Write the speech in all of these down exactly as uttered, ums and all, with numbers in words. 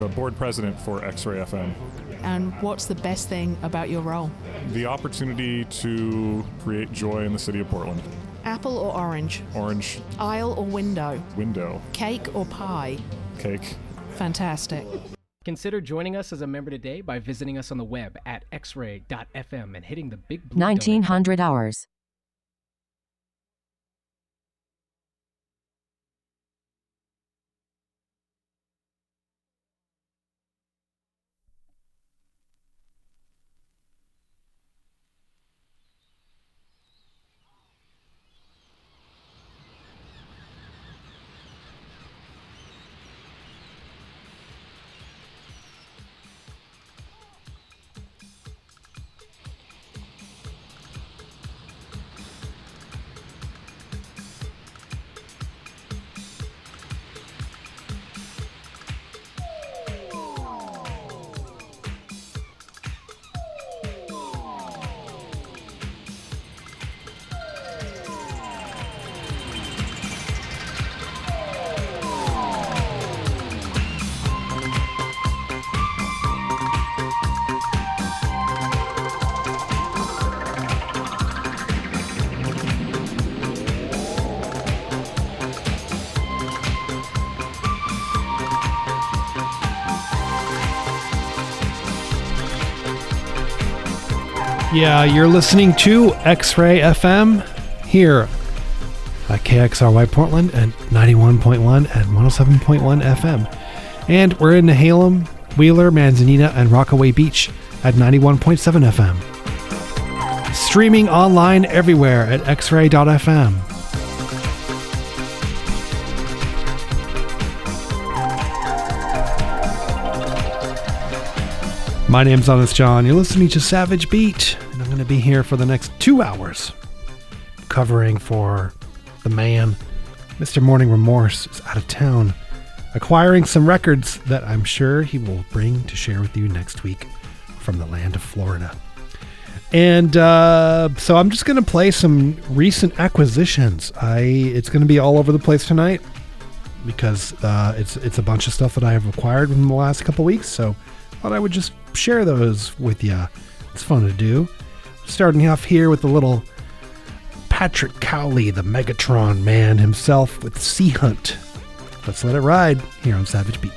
The board president for X-Ray F M. And what's the best thing about your role? The opportunity to create joy in the city of Portland. Apple or orange? Orange. Aisle or window? Window. Cake or pie? Cake. Fantastic. Consider joining us as a member today by visiting us on the web at x ray dot f m and hitting the big blue nineteen hundred donate. hours. Yeah, you're listening to X-Ray F M here at K X R Y Portland at ninety-one point one and one oh seven point one F M. And we're in Nehalem, Wheeler, Manzanita, and Rockaway Beach at ninety-one point seven F M. Streaming online everywhere at x ray dot f m. My name's Honest John. You're listening to Savage Beat, and I'm going to be here for the next two hours covering for the man. Mister Morning Remorse is out of town, acquiring some records that I'm sure he will bring to share with you next week from the land of Florida. And uh, so I'm just going to play some recent acquisitions. I It's going to be all over the place tonight because uh, it's it's a bunch of stuff that I have acquired in the last couple weeks, so I thought I would just share those with you. It's fun to do. Starting off here with a little Patrick Cowley, the Megatron man himself, with Sea Hunt. Let's let it ride here on Savage Beat.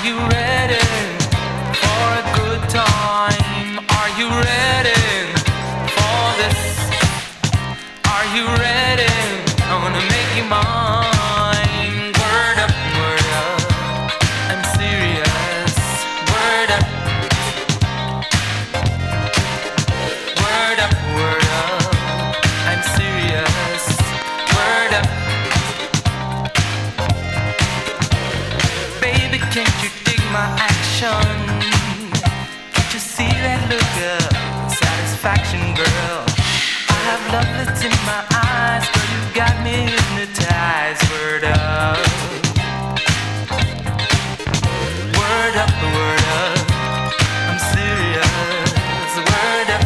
you ready for a good time? Are you ready for this? Are you ready? I'm gonna make you mine. Word up, word up, I'm serious. Word up, word up, word up, I'm serious. Word up. Baby, can't you dig my action? Can't you see that look of satisfaction, girl? I have love that's in my eyes, girl, you got me hypnotized. Word up, word up, word up, I'm serious. Word up,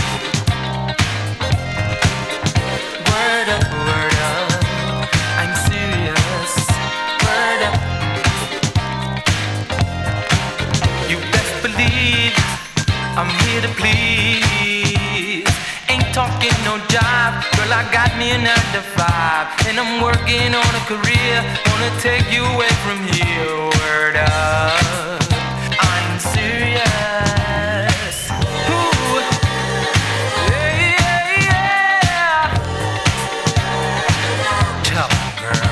word up, word up, I'm serious. Word up. You best believe I'm here to please. Ain't talking no job, girl, I got me a nine to five, and I'm working on a career, gonna take you away from here. Word up, I'm serious. Ooh, yeah, yeah, yeah. Tell 'em, girl.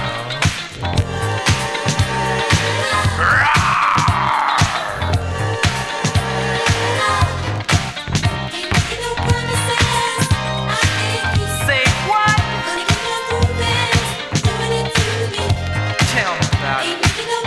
Say what? Tell me about it.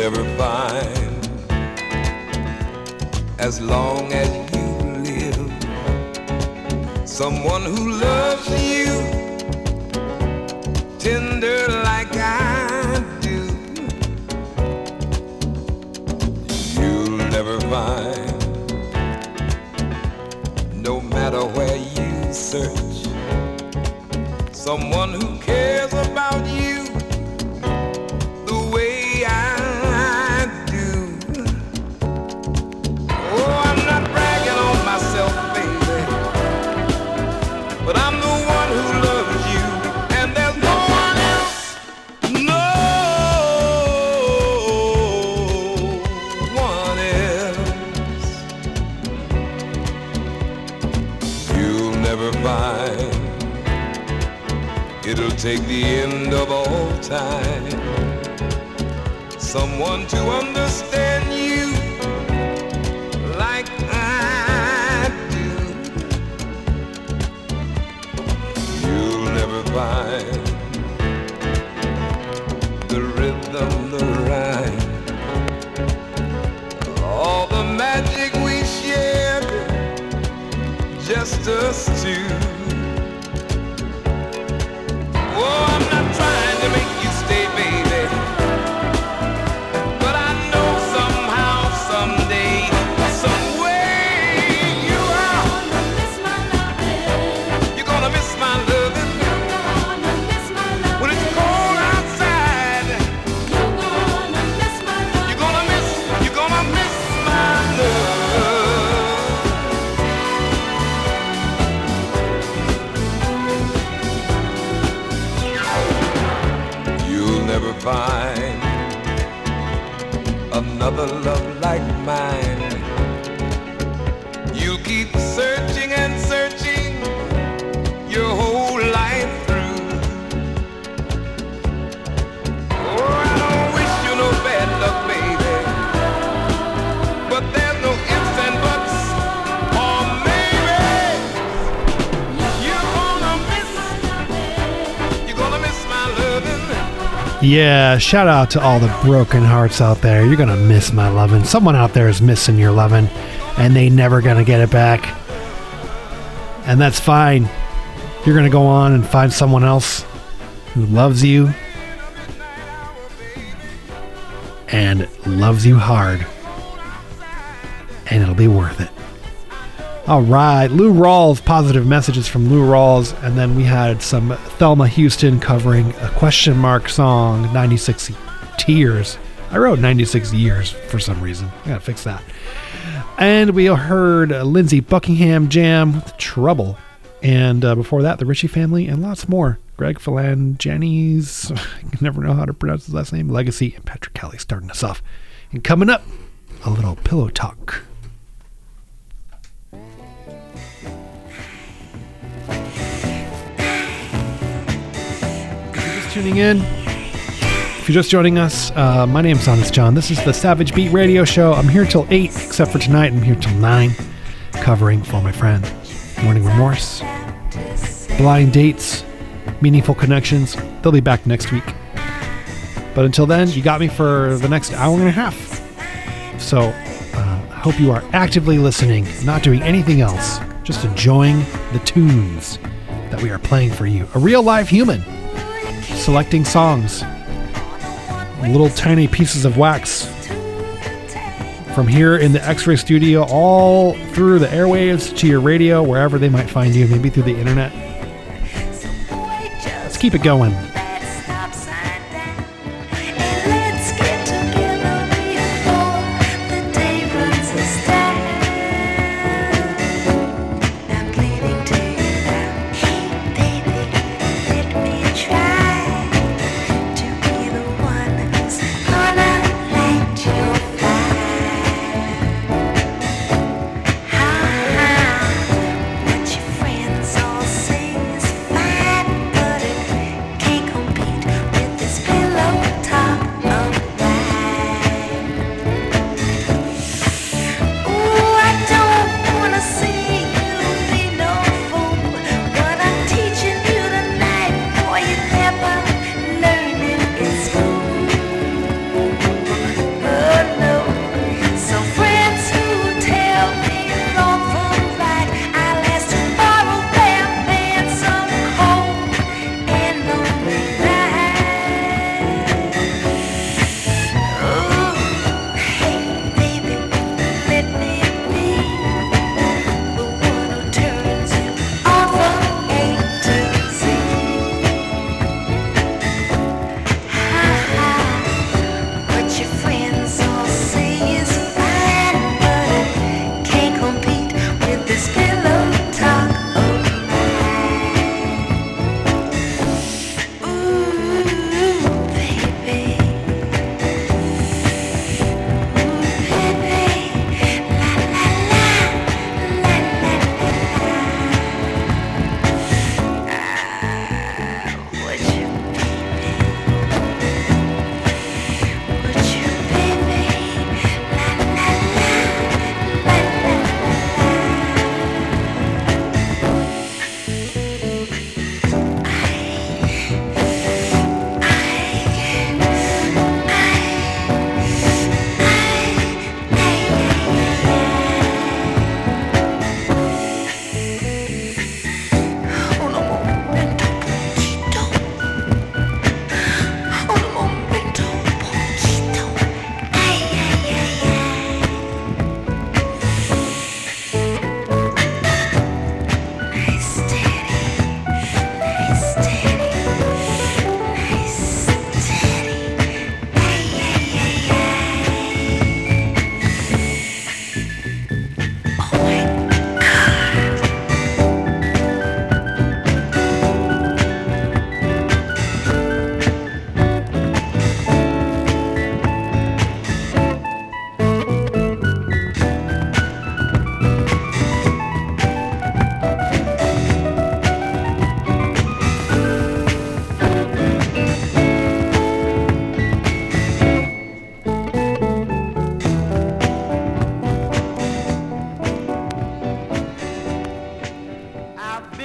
never find, as long as you live, someone who loves you tender like I do. You'll never find, no matter where you search, someone who cares about you the way I do. Oh, I'm not bragging on myself, baby, but I'm the one who loves you, and there's no one else, no one else. You'll never find, it'll take the end of all time, someone to understand you like I do. You'll never find the rhythm, the rhyme, all the magic we shared, just us two. Oh, I'm not trying to make you stay, baby, but I know somehow, someday, some way you are. You're gonna miss my loving. When it's cold outside, you're gonna miss, you're gonna miss my love. You'll never find another love like mine. You'll keep searching and searching your whole life through. Oh, I don't wish you no bad luck, baby, but there's no ifs and buts, or maybe you're gonna miss, you're gonna miss my loving. Yeah, shout out to all the broken hearts out there. You're gonna miss my lovin'. Someone out there is missing your lovin', and they never gonna get it back. And that's fine. You're gonna go on and find someone else who loves you and loves you hard, and it'll be worth it. All right, Lou Rawls, positive messages from Lou Rawls, and then we had some Thelma Houston covering a question mark song, ninety-six Tears. I wrote ninety-six years for some reason. I gotta fix that. And we heard Lindsey Buckingham Jam with Trouble, and uh, before that, the Ritchie Family, and lots more. Greg Phalangianis, I can never know how to pronounce his last name, Legacy, and Patrick Kelly starting us off. And coming up, a little pillow talk. Tuning in. If you're just joining us, uh, my name's Honest John. This is the Savage Beat Radio Show. I'm here till eight, except for tonight. I'm here till nine, covering for my friend Morning Remorse, Blind Dates, Meaningful Connections. They'll be back next week. But until then, you got me for the next hour and a half. So uh, I hope you are actively listening, not doing anything else, just enjoying the tunes that we are playing for you. A real live human selecting songs, little tiny pieces of wax from here in the X-Ray studio, all through the airwaves to your radio, wherever they might find you, maybe through the internet. Let's keep it going. Can't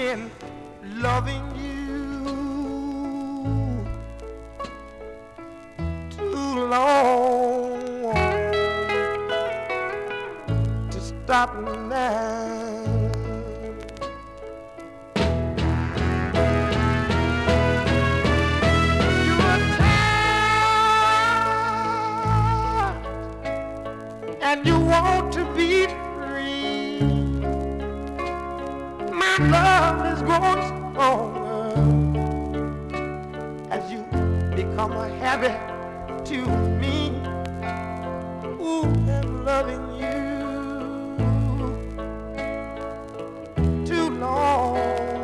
been loving you too long to stop now. And you want to be free. My love is growing stronger as you become a habit to me. Ooh, I'm loving you too long.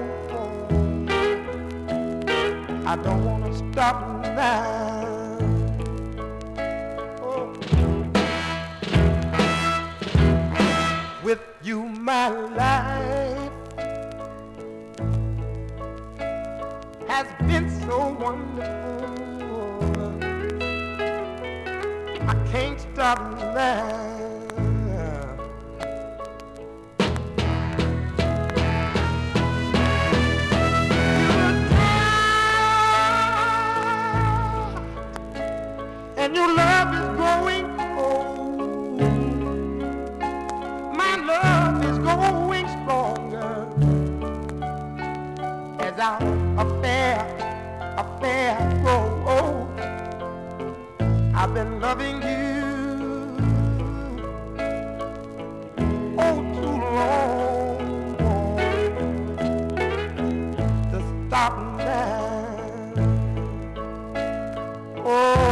I don't want to stop now. With you, my life has been so wonderful. I can't stop now. And your love is growing cold. My love is growing stronger as our affair, affair grows old. I've been loving you oh too long to stop now. Oh.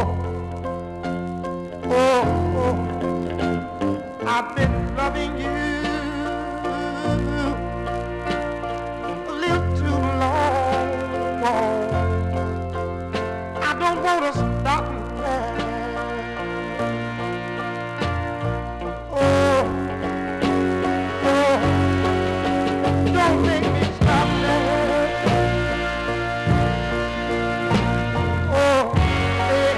Oh, oh, I've been loving you a little too long. I don't want to stop now. Oh, oh, don't make me stop now. Oh, yeah.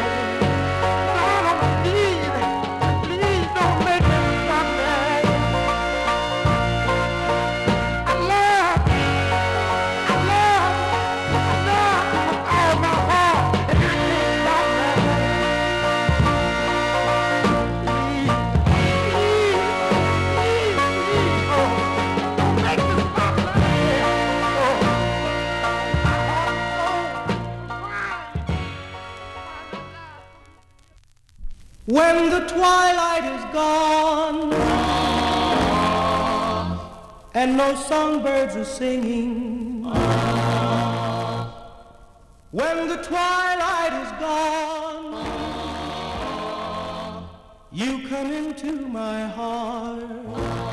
When the twilight is gone and no songbirds are singing, when the twilight is gone, you come into my heart,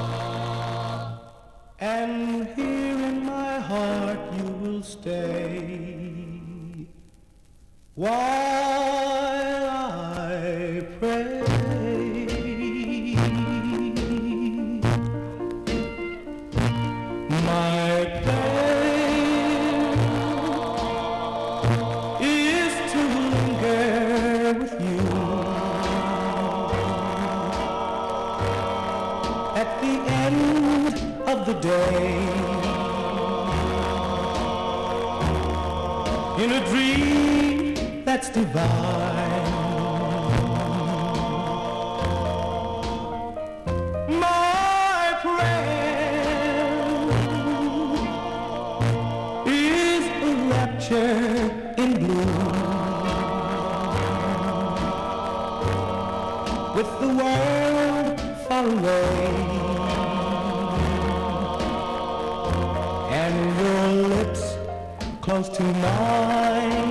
and here in my heart you will stay while I pray. My plan is to linger with you at the end of the day, in a dream that's divine. My prayer is a rapture in bloom, with the world far away and your lips close to mine.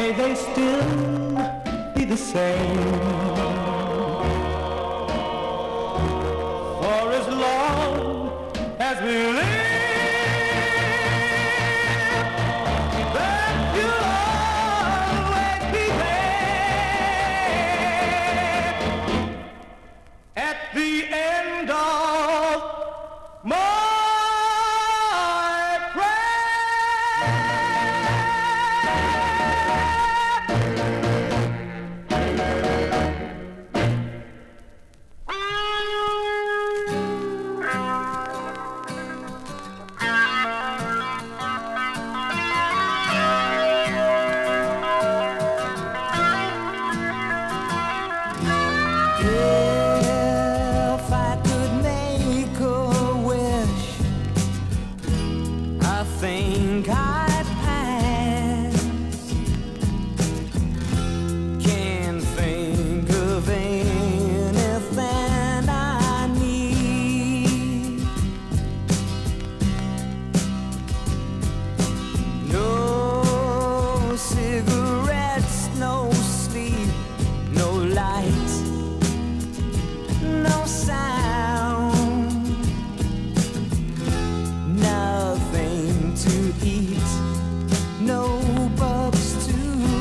may they still be the same. For as long as we live, that you'll always be there at the end of my If I could make a wish, I think I'd pass. Can't think of anything I need. No cigarettes, no sleep, no light, no sound, nothing to eat, no books to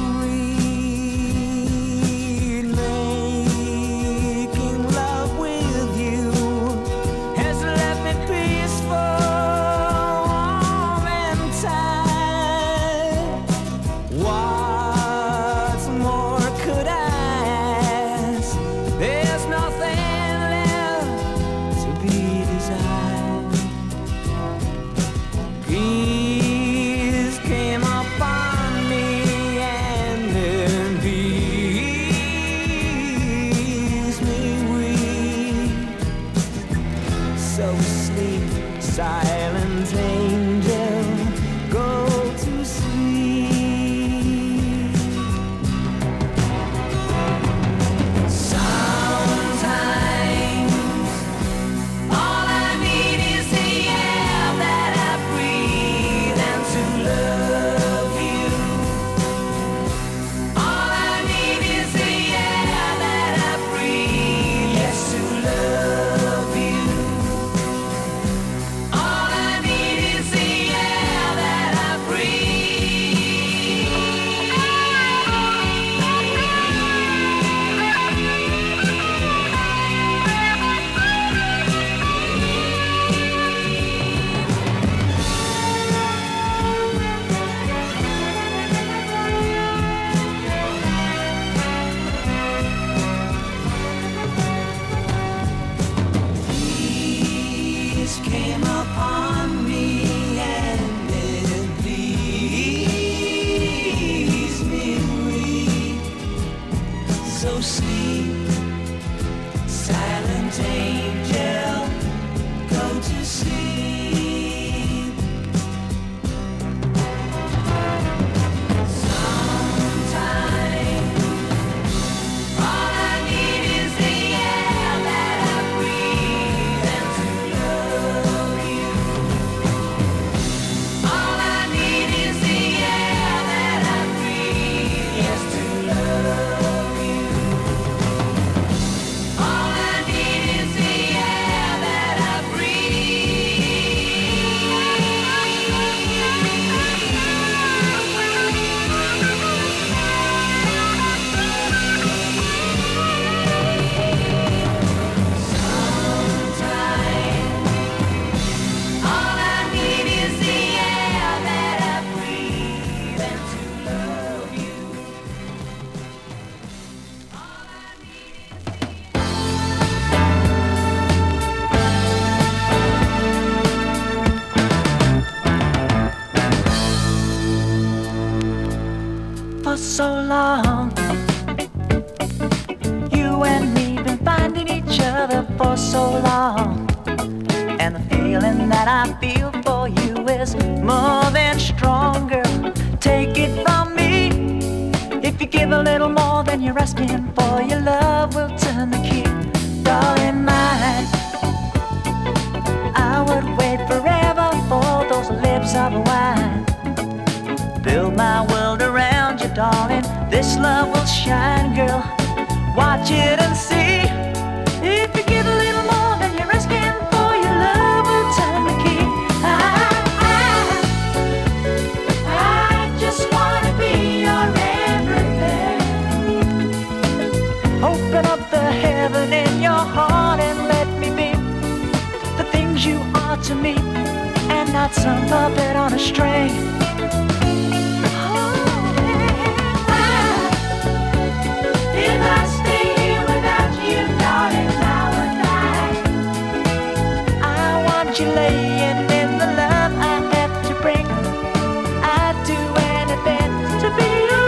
read. Making love with you has left me peaceful, warm and tight. What more could I ask? There's nothing left to be desired. Peace came upon me and then peace me weak. So sleep, silent angel, go to sleep. Sometimes all I need is the air that I breathe and to love you. All I need is the air that I breathe, yes, to love you. All I need is the air that I Peace came upon me and it pleased me weak. So sleep, silent angel, go to sleep. Sometimes all I need is the air that I breathe and to love you. All I need is the air that I breathe, yes, to love you. All I need is the air that I All I need is the air that I breathe and to love you. All I need is For so long, you and me been finding each other for so long, and the feeling that I feel for you is more than stronger. Take it from me, if you give a little more than you're asking for, your love will turn the key. Darling mine, I would wait forever for those lips of wine. Build my world around you, darling, this love will shine, girl. Watch it and see. If you give a little more than you're asking for, your love will turn the key. I, I, I just wanna be your everything. Open up the heaven in your heart and let me be the things you are to me, and not some puppet on a string. If I stay here without you, darling, I will die. I want you laying in the love I have to bring. I'd do anything to be your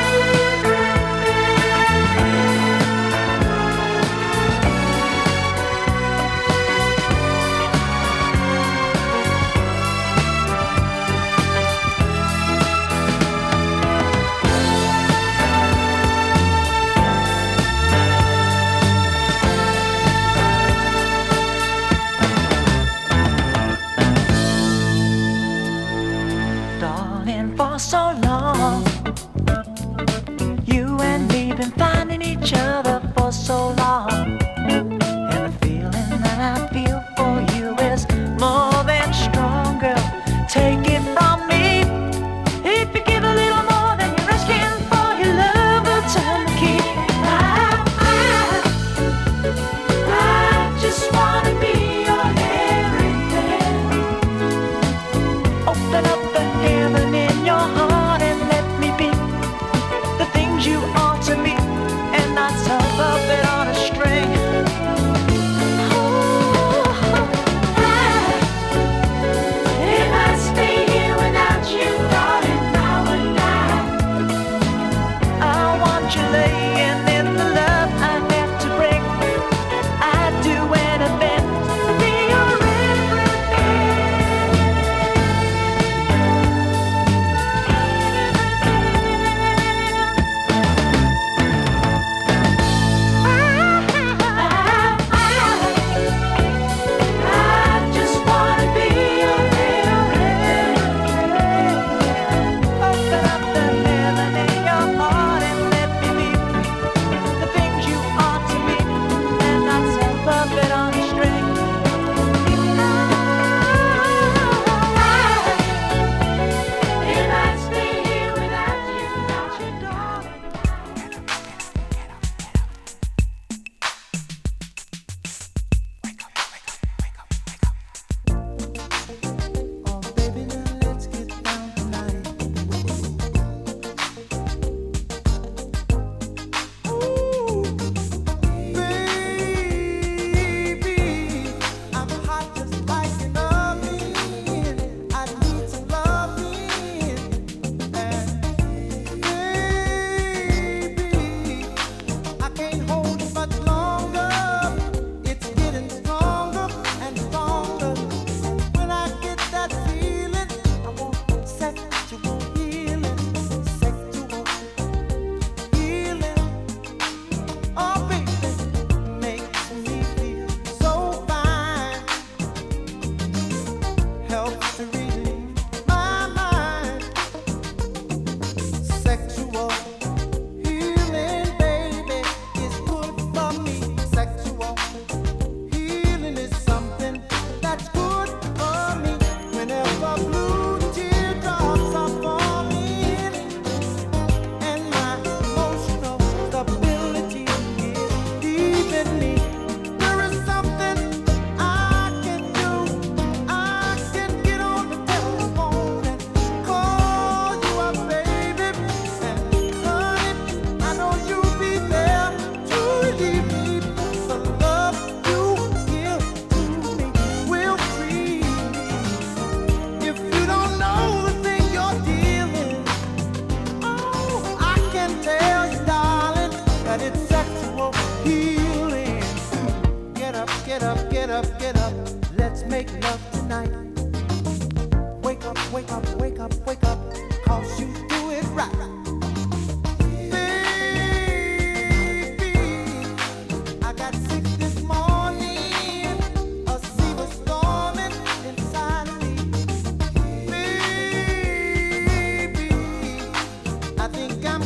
for so long. You and me been finding each other for so long, and the feeling that I feel for you is more than strong, girl. Take it from me. If you give a little more than you're asking for, your love will turn the key. I, I, I just wanna be your everything. Open up the heaven in your heart and let me be the things you are to me, and not some puppet on a string. Oh, I, if I stay here without you, darling, I would die. I want you laying in the love I have to bring. I'd do anything to be your I think I'm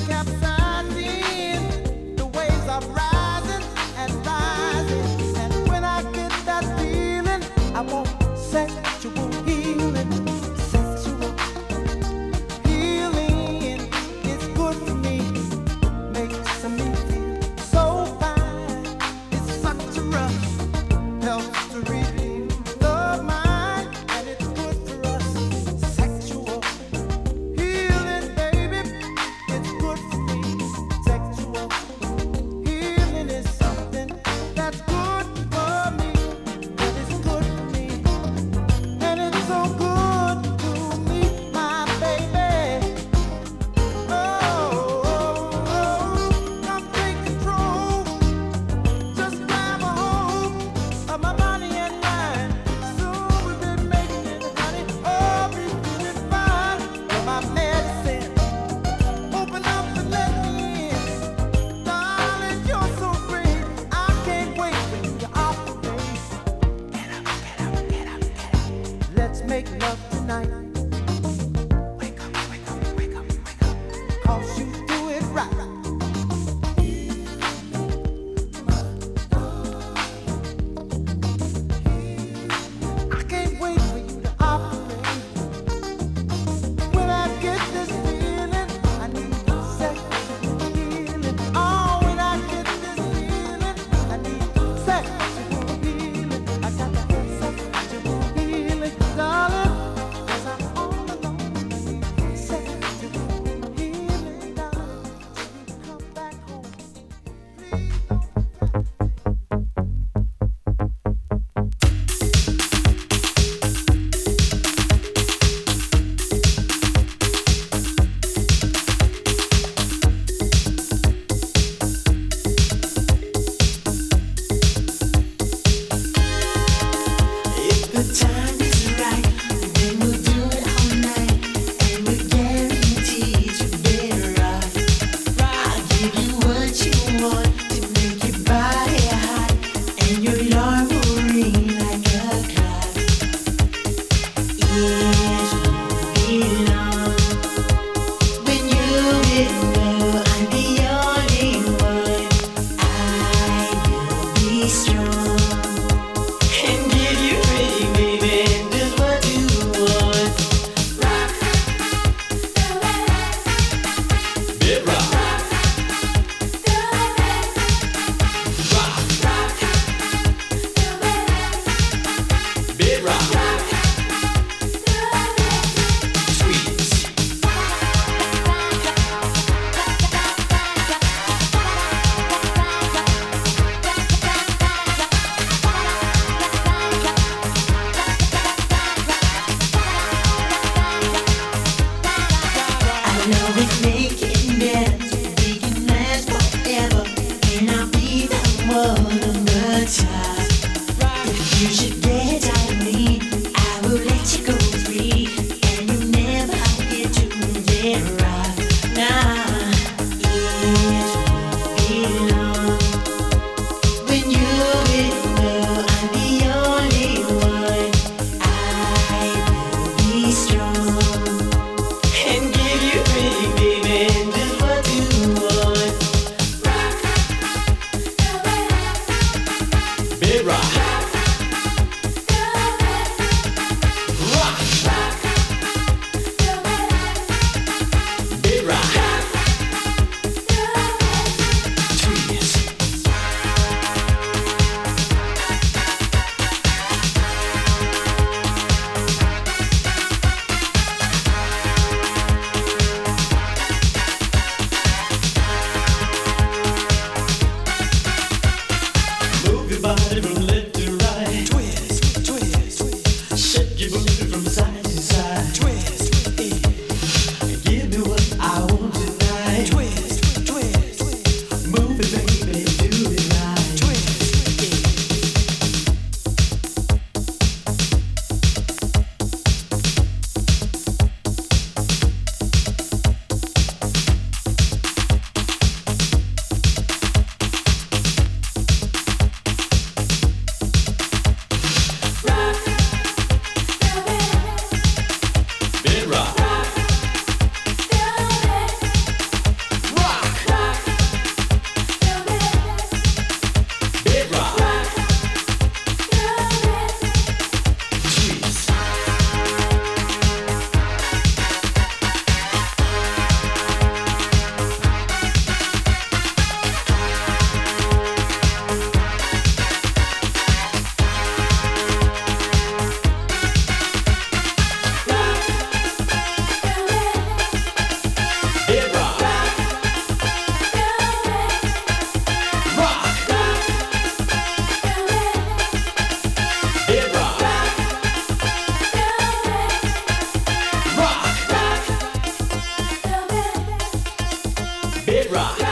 Bit rock.